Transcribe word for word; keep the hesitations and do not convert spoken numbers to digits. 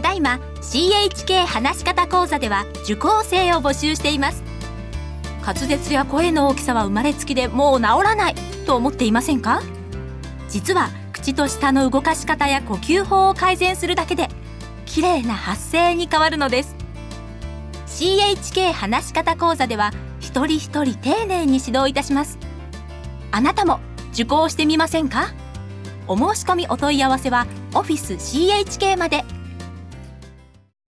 だいま シーエイチケー 話し方講座では受講生を募集しています。滑舌や声の大きさは生まれつきでもう治らないと思っていませんか？実は口と舌の動かし方や呼吸法を改善するだけで綺麗な発声に変わるのです。 シーエイチケー 話し方講座では一人一人丁寧に指導いたします。あなたも受講してみませんか？お申し込みお問い合わせはオフィス シーエイチケー まで。